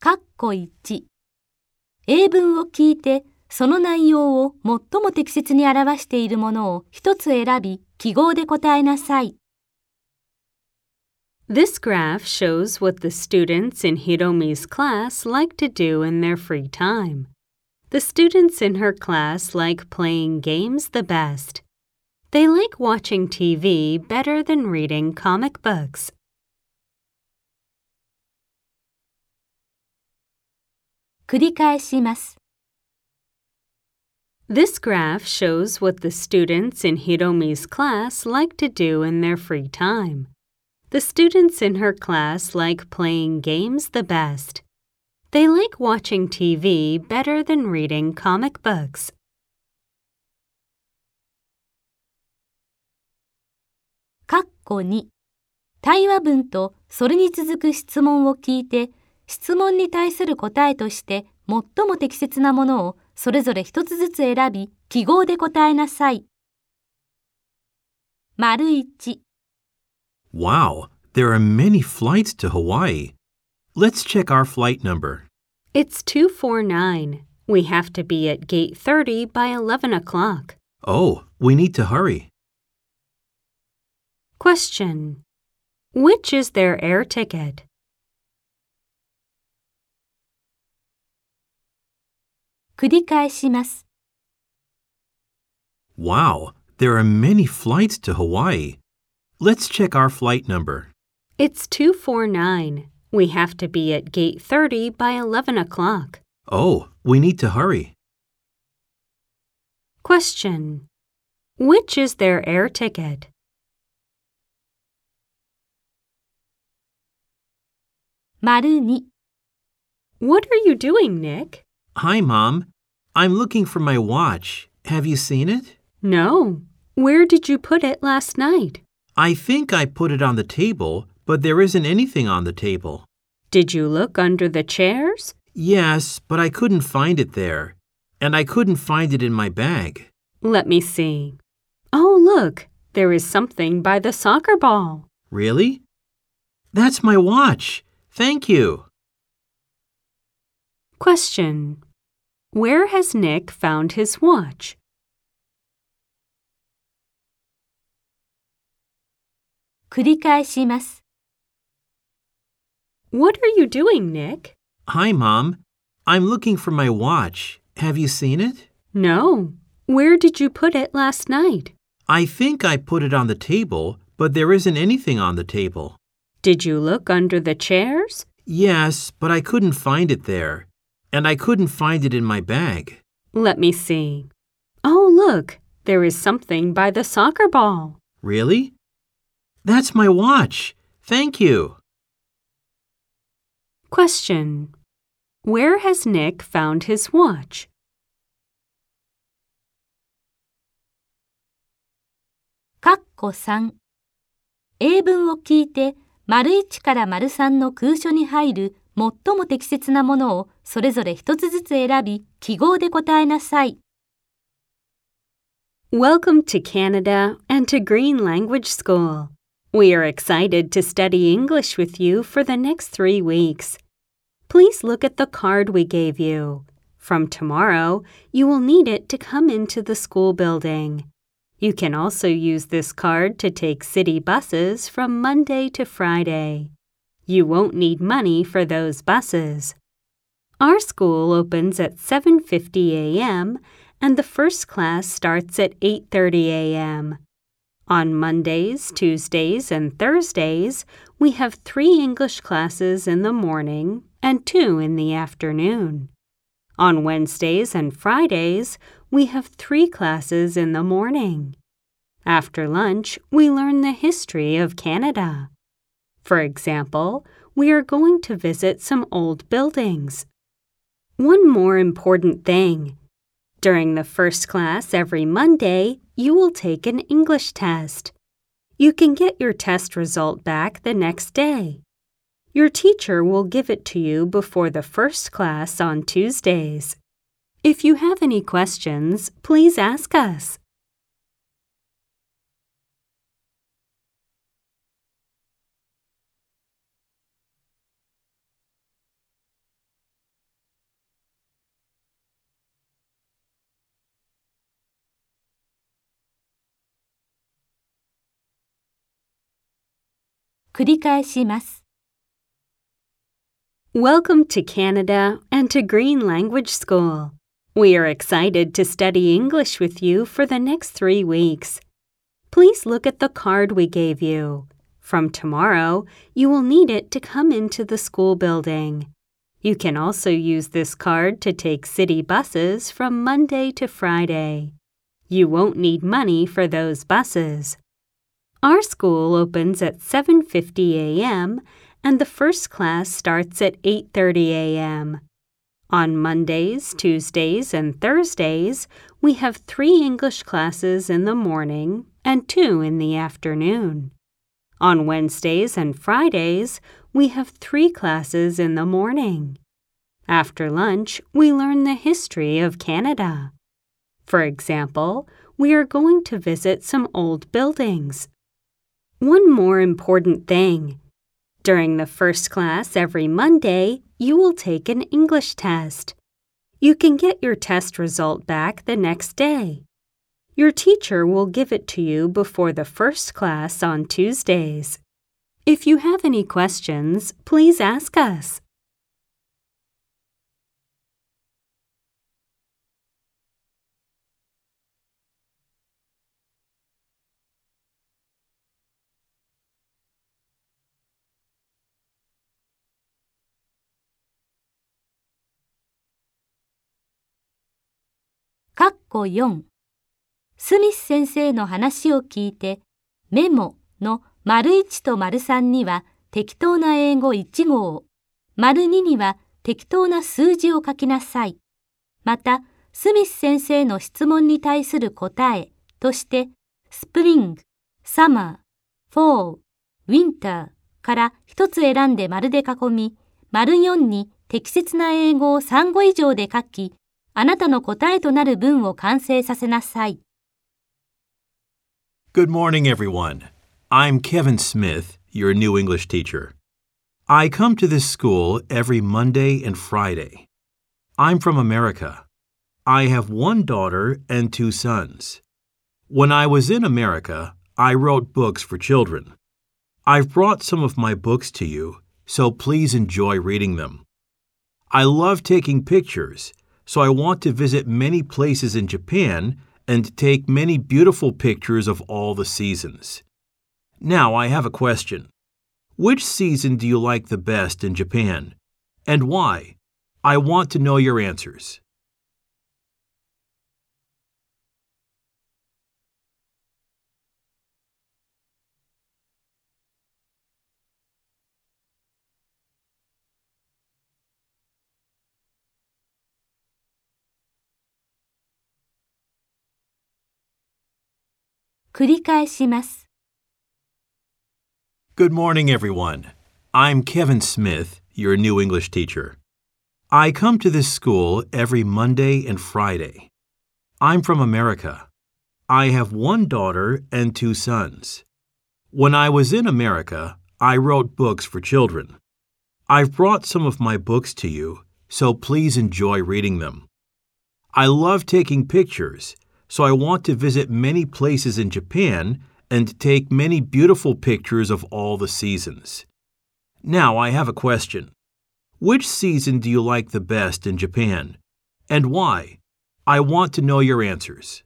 括弧1、英文を聞いてその内容を最も適切に表しているものを一つ選び、記号で答えなさい。 This graph shows what the students in Hiromi's class like to do in their free time. The students in her class like playing games the best. They like watching TV better than reading comic books. 繰り返します。 This graph shows what the students in Hiromi's class like to do in their free time. The students in her class like playing games the best. They like watching TV better than reading comic books. 括弧2、対話文とそれに続く質問を聞いて、質問に対する答えとして最も適切なものをそれぞれ一つずつ選び、記号で答えなさい。丸1、 Wow, there are many flights to Hawaii. Let's check our flight number. It's 249. We have to be at gate 30 by 11 o'clock. Oh, we need to hurry. Question. Which is their air ticket? 繰り返します。 Wow, there are many flights to Hawaii. Let's check our flight number. It's 249. We have to be at gate 30 by 11 o'clock. Oh, we need to hurry. Question. Which is their air ticket? 丸2、 What are you doing, Nick? Hi, Mom. I'm looking for my watch. Have you seen it? No. Where did you put it last night? I think I put it on the table, but there isn't anything on the table. Did you look under the chairs? Yes, but I couldn't find it there. And I couldn't find it in my bag. Let me see. Oh, look. There is something by the soccer ball. Really? That's my watch. Thank you. Question. Where has Nick found his watch? 繰り返します。 What are you doing, Nick? Hi, Mom. I'm looking for my watch. Have you seen it? No. Where did you put it last night? I think I put it on the table, but there isn't anything on the table. Did you look under the chairs? Yes, but I couldn't find it there. And I couldn't find it in my bag. Let me see. Oh, look. There is something by the soccer ball. Really? That's my watch. Thank you. Question. Where has Nick found his watch? 括弧3、英文を聞いて、丸1から丸3の空所に入る最も適切なものをそれぞれ一つずつ選び、記号で答えなさい。 Welcome to Canada and to Green Language School. We are excited to study English with you for the next 3 weeks. Please look at the card we gave you. From tomorrow, you will need it to come into the school building. You can also use this card to take city buses from Monday to Friday. You won't need money for those buses. Our school opens at 7:50 a.m. and the first class starts at 8:30 a.m. On Mondays, Tuesdays, and Thursdays, we have 3 English classes in the morning and 2 in the afternoon. On Wednesdays and Fridays, we have 3 classes in the morning. After lunch, we learn the history of Canada. For example, we are going to visit some old buildings. One more important thing. During the first class every Monday, you will take an English test. You can get your test result back the next day. Your teacher will give it to you before the first class on Tuesdays. If you have any questions, please ask us. 繰り返します。 Welcome to Canada and to Green Language School. We are excited to study English with you for the next 3 weeks. Please look at the card we gave you. From tomorrow, you will need it to come into the school building. You can also use this card to take city buses from Monday to Friday. You won't need money for those buses. Our school opens at 7:50 a.m. and the first class starts at 8:30 a.m. On Mondays, Tuesdays, and Thursdays, we have 3 English classes in the morning and 2 in the afternoon. On Wednesdays and Fridays, we have 3 classes in the morning. After lunch, we learn the history of Canada. For example, we are going to visit some old buildings. One more important thing. During the first class every Monday, you will take an English test. You can get your test result back the next day. Your teacher will give it to you before the first class on Tuesdays. If you have any questions, please ask us. 4スミス先生の話を聞いて、メモの①と③には適当な英語1語を、②には適当な数字を書きなさい。また、スミス先生の質問に対する答えとして、スプリング、サマー、フォール、ウィンターから1つ選んで丸で囲み、�4に適切な英語を3語以上で書き、あなたの答えとなる文を完成させなさい。 Good morning, everyone. I'm Kevin Smith, your new English teacher. I come to this school every Monday and Friday. I'm from America. I have 1 daughter and 2 sons. When I was in America, I wrote books for children. I've brought some of my books to you, so please enjoy reading them. I love taking pictures, so I want to visit many places in Japan and take many beautiful pictures of all the seasons. Now I have a question. Which season do you like the best in Japan? And why? I want to know your answers. 繰り返します。 Good morning, everyone. I'm Kevin Smith, your new English teacher. I come to this school every Monday and Friday. I'm from America. I have 1 daughter and 2 sons. When I was in America, I wrote books for children. I've brought some of my books to you, so please enjoy reading them. I love taking pictures, so I want to visit many places in Japan and take many beautiful pictures of all the seasons. Now I have a question. Which season do you like the best in Japan? And why? I want to know your answers.